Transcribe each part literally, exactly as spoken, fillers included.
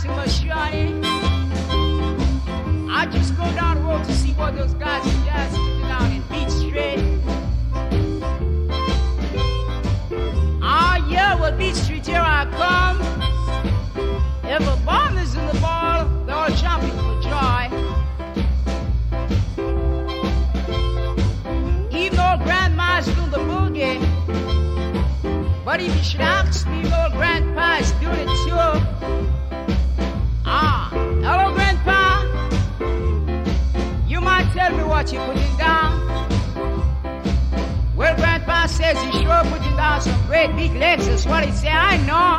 so much shiny. I just go down the road to see what those guys are just sitting down in Beach Street. Ah, yeah, well, Beach Street, here I come. If a bomb is in the ball, they're all jumping for joy. Even old grandma's doing the boogie. But if you should ask me, old grandpa is doing it too. Ah, hello, grandpa. You might tell me what you're putting down. Well, grandpa says he's sure putting down some great big legs. That's what he say. I know.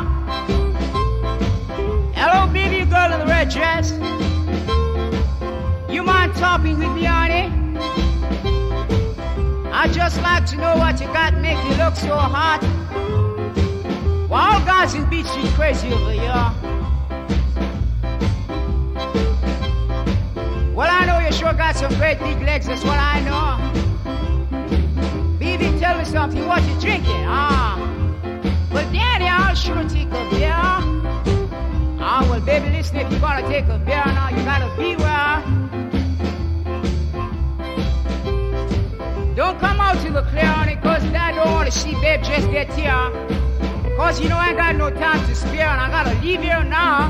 Hello, baby girl in the red dress. You mind talking with me, honey? I just like to know what you got make you look so hot. Well, all guys in Beach Street crazy over here. Well, I know you sure got some great big legs, that's what I know. Baby, tell me something, what you drinking? Ah, well, Daddy, I'll sure take a beer. Ah, well, baby, listen, if you're gonna take a beer now, you gotta beware. Don't come out to the clear, honey, cause Dad don't wanna see babe just get here. Cause you know I ain't got no time to spare and I gotta leave here now.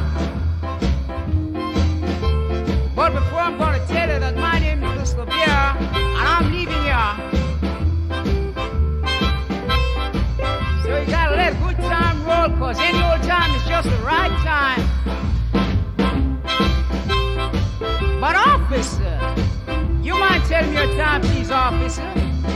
But before I'm gonna tell you that my name is Mister Beer and I'm leaving here. So you gotta let good time roll, cause any old time is just the right time. But officer, you mind telling me your time, please, officer?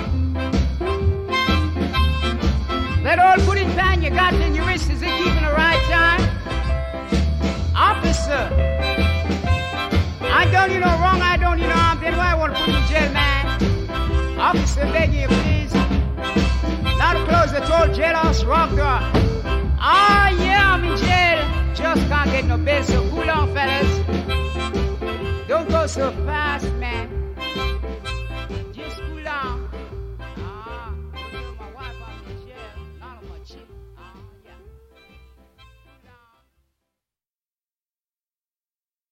That old putting pan you got in your wrist, is it keeping the right time? Officer, I don't you know wrong, I don't you know harm, then why I want to put you in jail, man? Officer, begging you, please. Now to close the toll jailhouse rock door. Ah, yeah, I'm in jail. Just can't get no bail, so cool on, fellas. Don't go so fast, man.